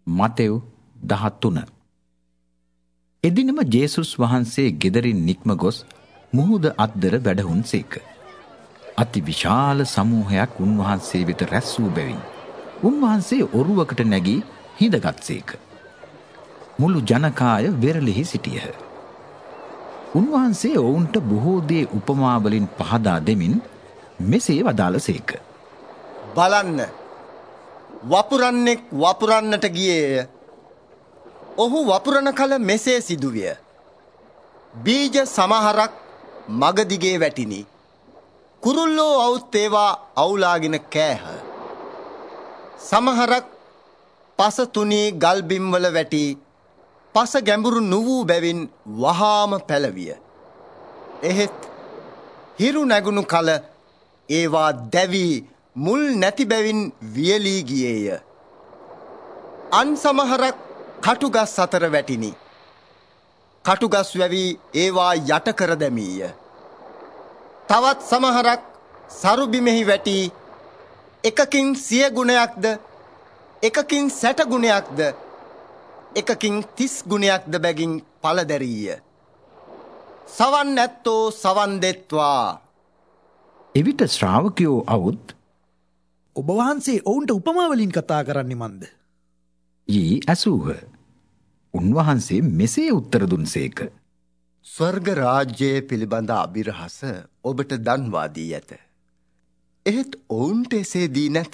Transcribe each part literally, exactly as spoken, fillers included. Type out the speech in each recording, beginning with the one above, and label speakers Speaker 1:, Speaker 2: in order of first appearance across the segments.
Speaker 1: Matthew දහතුන. එදිනම ජේසුස් වහන්සේ ගෙදරින් නික්ම ගොස් මුහුද අද්දර වැඩහුන් සේක. අති විශාල සමූහයක් උන්වහන්සේ වෙත රැස් වූ බැවින් උන්වහන්සේ ඔරුවකට නැගී හිඳගත් සේක. මුළු ජනකාය වෙරළෙහි සිටියහ. උන්වහන්සේ ඔවුන්ට බොහෝ දේ උපමාවලින් පහදා දෙමින් මෙසේ වදාළ සේක.
Speaker 2: බලන්න, වපුරන්නෙක් වපුරන්නට ගියේය. ඔහු වපුරන කල මෙසේ සිදුවිය. බීජ සමහරක් මගදිගේ වැටිනි. කුරුල්ලෝ අවුත් ඒවා අවුලාගෙන කෑහ. සමහරක් පස තුනී ගල්බිම්වල වැටි පස ගැඹුරු නුවූ බැවින් වහාම පැලවිය. එහෙත් හිරු නැගුණු කල ඒවා දැවී මුල් නැති බැවින් වියලී ගියේය. අන් සමහරක් කටුගස් අතර වැටිනි. කටුගස් වැවි ඒවා යට කර දැමීය. තවත් සමහරක් සරුබිමෙහි වැටි එකකින් සිය ගුණයක්ද, එකකින් සැට ගුණයක්ද, එකකින් තිස් ගුණයක්ද බැගින් පලදැරීය. සවන් ඇත්තෝ සවන් දෙත්වා.
Speaker 1: එවිට ශ්‍රාවකයෝ අවුත්
Speaker 3: ඔබ වහන්සේ ඔවුන්ට උපමාවලින් කතා කරන්නේ මන්ද?
Speaker 1: යී ඇසූහ. උන්වහන්සේ මෙසේ උත්තර දුන්සේක.
Speaker 2: ස්වර්ග රාජ්‍යය පිළිබඳ අභිරහස ඔබට දන්වා දී ඇත. එහෙත් ඔවුන්ට එසේ දී නැත.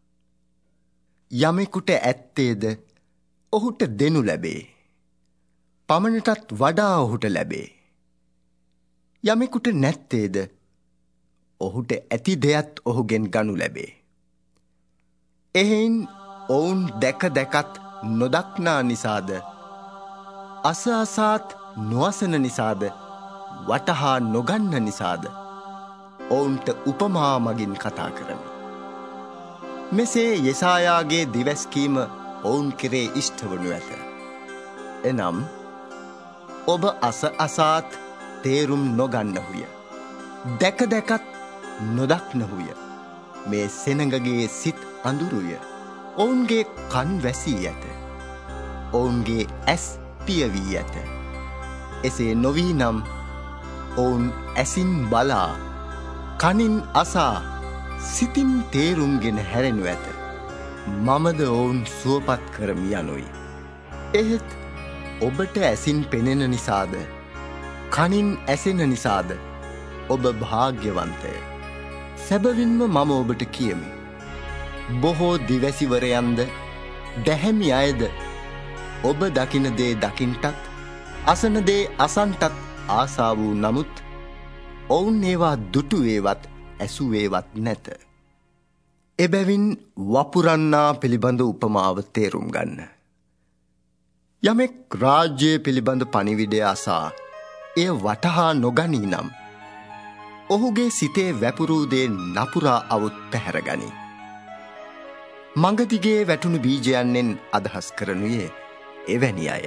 Speaker 2: යමෙකුට ඇත්තේද ඔහුට දෙනු ලැබේ. පමණටත් වඩා ඔහුට ලැබේ. යමෙකුට නැත්තේද ඔහුට ඇති දෙයත් ඔහුගෙන් ගනු ලැබේ. එහෙයින් ඔවුන් දැක දැකත් නොදක්නා නිසාද, අස අසාත් නොවසන නිසාද, වටහා නොගන්න නිසාද ඔවුන්ට උපමා මගින් කතා කරමි. මෙසේ යෙසායාගේ දිවැස්කීම ඔවුන් කෙරේ ඉෂ්ට වනු ඇත. එනම් ඔබ අස අසාත් තේරුම් නොගන්නහුය, දැක දැකත් නොදක්නහුය. මේ සෙනඟගේ සිත් අඳුරුය. ඔවුන්ගේ කන් වැසී ඇත. ඔවුන්ගේ ඇස් පියවී ඇත. එසේ නොවී නම් ඔවුන් ඇසින් බලා, කනින් අසා, සිතින් තේරුම්ගෙන හැරෙනු ඇත. මමද ඔවුන් සුවපත් කරමි යනුයි. එහෙත් ඔබට ඇසින් පෙනෙන නිසාද, කනින් ඇසෙන නිසාද ඔබ භාග්‍යවන්තය. සැබවින්ම මම ඔබට කියමි, බොහෝ දිවැසිවරයන්ද දැහැමි අයද ඔබ දකින දේ දකින්ටත්, අසන දේ අසන්ටත් ආසා වූ නමුත් ඔවුන් ඒවා දුටුවේවත් ඇසුවේවත් නැත. එබැවින් වපුරන්නා පිළිබඳ උපමාව තේරුම් ගන්න. යමෙක් රාජ්‍යය පිළිබඳ පණිවිඩය අසා එය වටහා නොගනී නම් ඔහුගේ සිතේ වැපුරූ දේ නපුරා අවුත් පැහැරගනි. මඟදිගේ වැටුණු බීජයන්ෙන් අදහස් කරනුයේ එවැනි අය.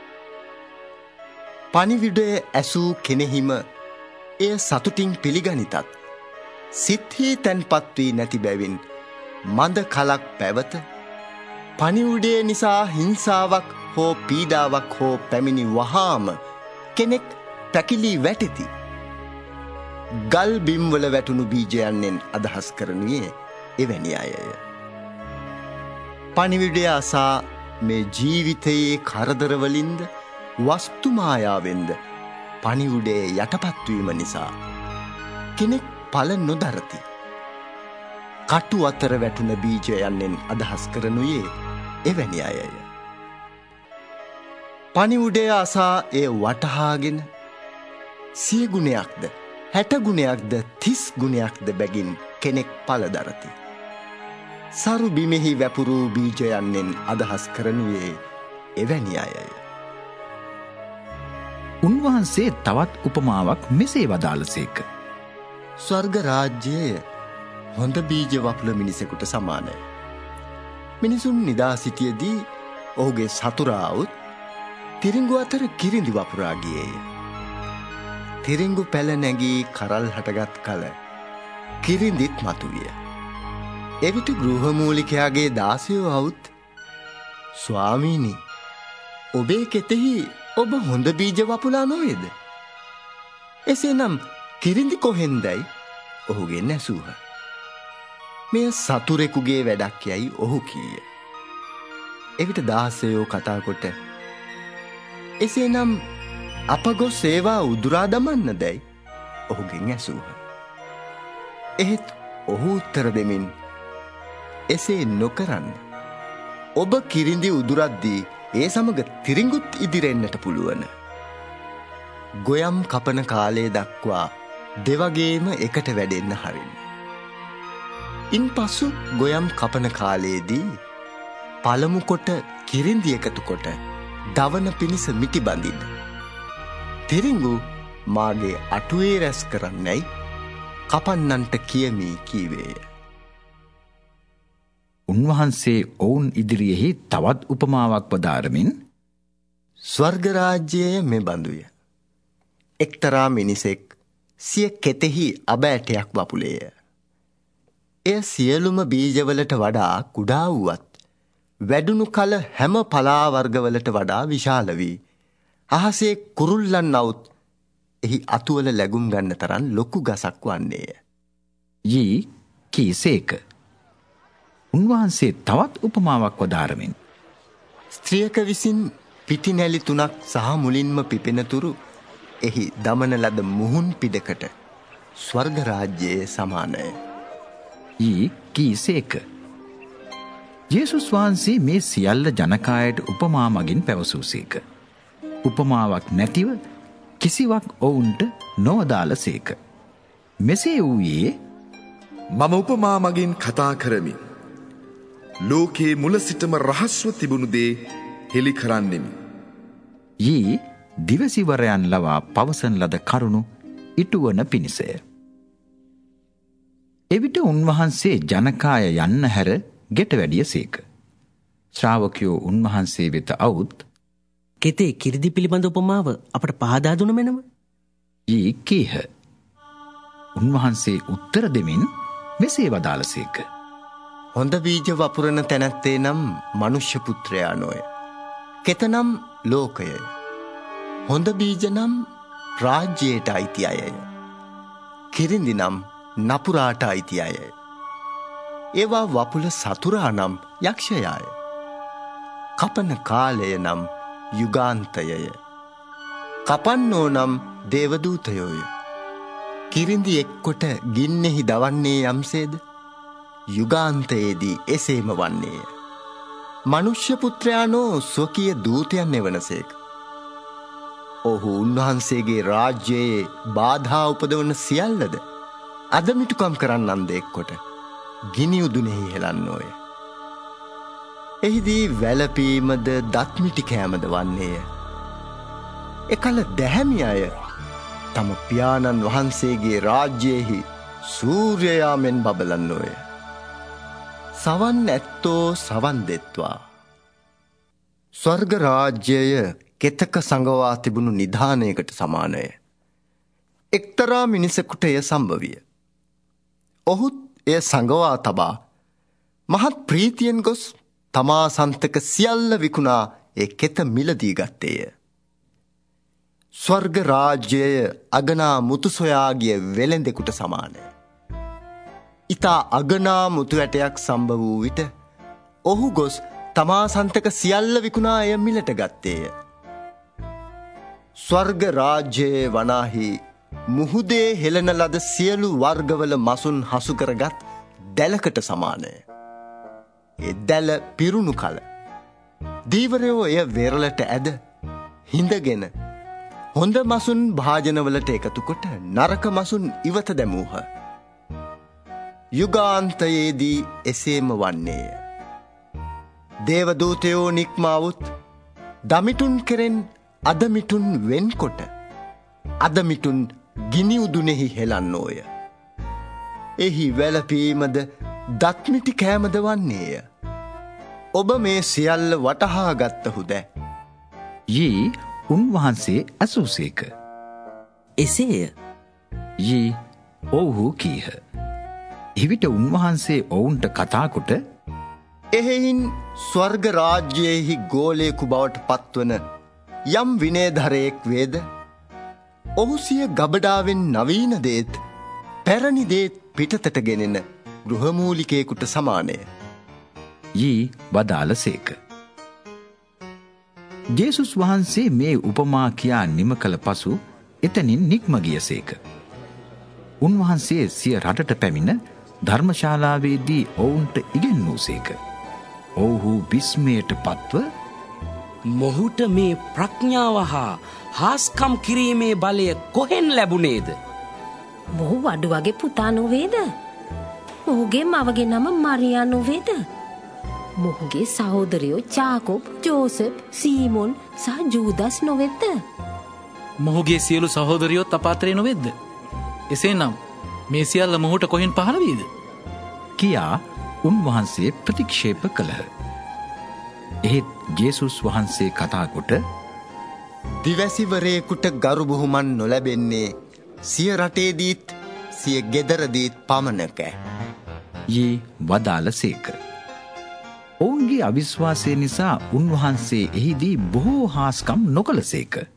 Speaker 2: පණිවිඩය ඇසූ කෙනෙහිම එය සතුටින් පිළිගනිතත් සිත්හි තැන්පත් වී නැති බැවින් මඳ කලක් පැවත පණිවිඩය නිසා හිංසාවක් හෝ පීඩාවක් හෝ පැමිණි වහාම කෙනෙක් පැකිලී වැටෙති. ගල් බිම්වල වැටුණු බීජයන්ෙන් අදහස් කරනුයේ එවැනි අයය. පණිවිඩය අසා මේ ජීවිතයේ කරදරවලින්ද වස්තුමායාවෙන්ද පණිවිඩේ යටපත්වීම නිසා කෙනෙක් පල නොදරති. කටු අතර වැටුණ බීජයන්ෙන් අදහස් කරනුයේ එවැනි අයය. පණිවිඩය අසා එය වටහාගෙන සිය ගුණයක්ද, හැට ගුණයක්ද, තිස් ගුණයක්ද බැගින් කෙනෙක් පලදරති. සරු බිමෙහි වැපුරූ බීජයන්ෙන් අදහස් කරනුයේ එවැනි අයය.
Speaker 1: උන්වහන්සේ තවත් උපමාවක් මෙසේ වදාළසේක.
Speaker 2: ස්වර්ග රාජ්‍යය හොඳ බීජ වපුල මිනිසෙකුට සමානය. මිනිසුන් නිදා සිටියදී ඔහුගේ සතුරාවුත් තිරිංගු අතර කිරිඳි වපුරා ගියේය. තිරිංගු පැල නැගී කරල් හටගත් කල කිරිඳිත් මතුවිය. එවිට ගෘහමූලිකයාගේ දාසයෝ අවුත් ස්වාමීනි, ඔබේ කෙතෙහි ඔබ හොඳ බීජ වපුලා නොවේද? එසේනම් කිරිඳි කොහෙන්දයි ඔහුගෙන් ඇසූහ. මෙය සතුරෙකුගේ වැඩක් යයි ඔහු කීය. එවිට දාසයෝ කතා කොට, එසේනම් අප ගොස් ඒවා උදුරා දමන්නදැයි ඔහුගෙන් ඇසූහ. එහෙත් ඔහු උත්තර දෙමින්, එසේ නොකරන්න. ඔබ කිරිඳි උදුරද්දී ඒ සමග තිරිඟුත් ඉදිරෙන්නට පුළුවන. ගොයම් කපන කාලයේ දක්වා දෙවගේම එකට වැඩෙන්න හරින්න. ඉන් පසු ගොයම් කපන කාලයේදී පළමු කොට කිරිඳි එකතු කොට දවන පිණිස මිටි බඳින්න. තිරිඟු මාගේ අටුවේ රැස් කරන්නයි කපන්නන්ට කියමී කීවේය.
Speaker 1: උන්වහන්සේ ඔවුන් ඉදිරියෙහි තවත් උපමාවක් වදාරමින්,
Speaker 2: ස්වර්ග රාජ්‍යය මෙබඳුය. එක්තරා මිනිසෙක් සිය කෙතෙහි අබ ඇටයක් වපුලේය. එය සියලුම බීජවලට වඩා කුඩා වුවත් වැඩුණු කල හැම පලා වර්ගවලට වඩා විශාල වී අහසේ කුරුල්ලන් නවුත් එහි අතුවල ලැබුම් ගන්න තරම් ලොකු ගසක් වන්නේය.
Speaker 1: යී කීසේක. උන්වහන්සේ තවත් උපමාවක් වදාරමින්,
Speaker 2: ස්ත්‍රියක විසින් පිටිනැලි තුනක් සහ මුලින්ම පිපෙනතුරු එහි දමන ලද මුහුන් පිඩකට ස්වර්ග රාජ්‍යයේ සමානය.
Speaker 1: යී කීසේක. යේසුස් වහන්සේ මේ සියල්ල ජනකායට උපමා මගින් පැවසූසේක. උපමාවක් නැතිව කිසිවක් ඔවුන්ට නොවදාළසේක. මෙසේ වූයේ,
Speaker 4: මම උපමා මගින් කතා කරමින් ලෝකයේ මුල සිටම රහස්ව තිබුණු දේ හෙළි කරන්නෙමි.
Speaker 1: යී දිවසිවරයන් ලවා පවසන ලද කරුණු ඉටුවන පිණිසය. එවිට උන්වහන්සේ ජනකාය යන්න හැර ගෙට වැඩිය සේක. ශ්‍රාවකයෝ උන්වහන්සේ වෙත අවුත්,
Speaker 5: කෙතේ කිරිදි පිළිබඳ උපමාව අපට පහදා දුන මැනව?
Speaker 1: යී කීහ. උන්වහන්සේ උත්තර දෙමින් මෙසේ වදාළසේක.
Speaker 2: හොඳ බීජ වපුරන තැනැත්තේ නම් මනුෂ්‍ය පුත්‍රයා නොය. කෙතනම් ලෝකයය. හොඳ බීජ නම් රාජ්‍යයට අයිති අයය. කිරිඳි නම් නපුරාට අයිති අයය. ඒවා වපුල සතුරා නම් යක්ෂයාය. කපන කාලය නම් යුගාන්තයය. කපන්නෝ නම් දේවදූතයෝය. කිරිඳි එක්කොට ගින්නෙහි දවන්නේ යම්සේද, යුගාන්තයේදී එසේම වන්නේය. මනුෂ්‍ය පුත්‍රයානෝ ස්වකීය දූතයන් එවනසේක. ඔහු උන්වහන්සේගේ රාජ්‍යයේ බාධා උපදවන සියල්ලද අදමිටුකම් කරන්නන්ද එක්කොට ගිනි උදුනෙහි හෙලන්නෝය. එහිදී වැළපීමද දත්මිටි කෑමද වන්නේය. එකල දැහැමි අය තම පියාණන් වහන්සේගේ රාජ්‍යයෙහි සූර්යයාමෙන් බබලන්නෝය. සවන් ඇත්තෝ සවන් දෙත්වා. ස්වර්ග රාජ්‍යය කෙතක සඟවා තිබුණු නිධානයකට සමානය. එක්තරා මිනිසෙකුට එය සම්භවිය. ඔහුත් එය සඟවා තබා මහත් ප්‍රීතියෙන් ගොස් තමා සන්තක සියල්ල විකුණා ඒ කෙත මිලදී ගත්තේය. ස්වර්ග රාජ්‍යය අගනා මුතු සොයා ගිය වෙළෙන්දෙකුට සමානය. ඉතා අගනා මුතු ඇටයක් සම්භව වූ විට ඔහු ගොස් තමා සන්තක සියල්ල විකුණා එය මිලට ගත්තේය. ස්වර්ග රාජ්‍යයේ වනාහි මුහුදේ හෙළන ලද සියලු වර්ගවල මසුන් හසු කරගත් දැලකට සමානය. ඒ දැල පිරුණු කල දීවරයෝ එය වෙරළට ඇද හිඳගෙන හොඳ මසුන් භාජනවලට එකතු කොට නරක මසුන් ඉවත දැමූහ. යුගාන්තයේදී එසේම වන්නේය. දේවදූතයෝ නික්මාවුත් දමිටුන් කෙරෙන් අදමිටුන් වෙන්කොට අදමිටුන් ගිනි උදුනෙහි හෙලන්නෝය. එහි වැළපීමද දත්මිටි කෑමද වන්නේය. ඔබ මේ සියල්ල වටහා ගත්තහුද?
Speaker 1: යී උන්වහන්සේ ඇසූසේක.
Speaker 5: එසේය.
Speaker 1: යී ඔව්හු කීහ. එවිට උන්වහන්සේ ඔවුන්ට කතාකොට,
Speaker 2: එහෙයින් ස්වර්ග රාජ්‍යයෙහි ගෝලයෙකු බවට පත්වන යම් විනයධරයෙක් වේද ඔහු සිය ගබඩාවෙන් නවීන දේත් පැරණි දේත් පිටතට ගෙනෙන ගෘහමූලිකයෙකුට සමානය.
Speaker 1: යී වදාළසේක. ජේසුස් වහන්සේ මේ උපමා කියා නිම කළ පසු එතනින් නික්ම ගියසේක. උන්වහන්සේ සිය රටට පැමිණ ධර්මශාලාවේදී ඔවුන්ට ඉගැන්වූසේක. ඔවුහු විස්මයට පත්ව
Speaker 6: මොහුට මේ ප්‍රඥාව හා හාස්කම් කිරීමේ බලය කොහෙන් ලැබුණේද?
Speaker 7: මොහු වඩුවගේ පුතා නොවේද? මොහුගේ මවගේ නම මරියා නොවේද? මොහුගේ සහෝදරයෝ ජාකොබ්, ජෝසප්, සීමොන් සහ ජූදස් නොවෙද්ද?
Speaker 8: මොහුගේ සියලු සහෝදරයොත් අපාත්‍රය නොවෙද්ද? එසේනම් මේ සියල්ල මොහුට කොහෙන් පහළ වීද?
Speaker 1: කියා උන්වහන්සේ ප්‍රතික්ෂේප කළහ. එහෙත් ජේසුස් වහන්සේ කතා කොට
Speaker 2: දිවැසිවරයෙකුට ගරු බුහුමන් නොලැබෙන්නේ සිය රටේදීත් සිය ගෙදරදීත් පමණක
Speaker 1: යී වදාළසේක. ඔවුන්ගේ අවිශ්වාසය නිසා උන්වහන්සේ එහිදී බොහෝ හාස්කම් නොකළසේක.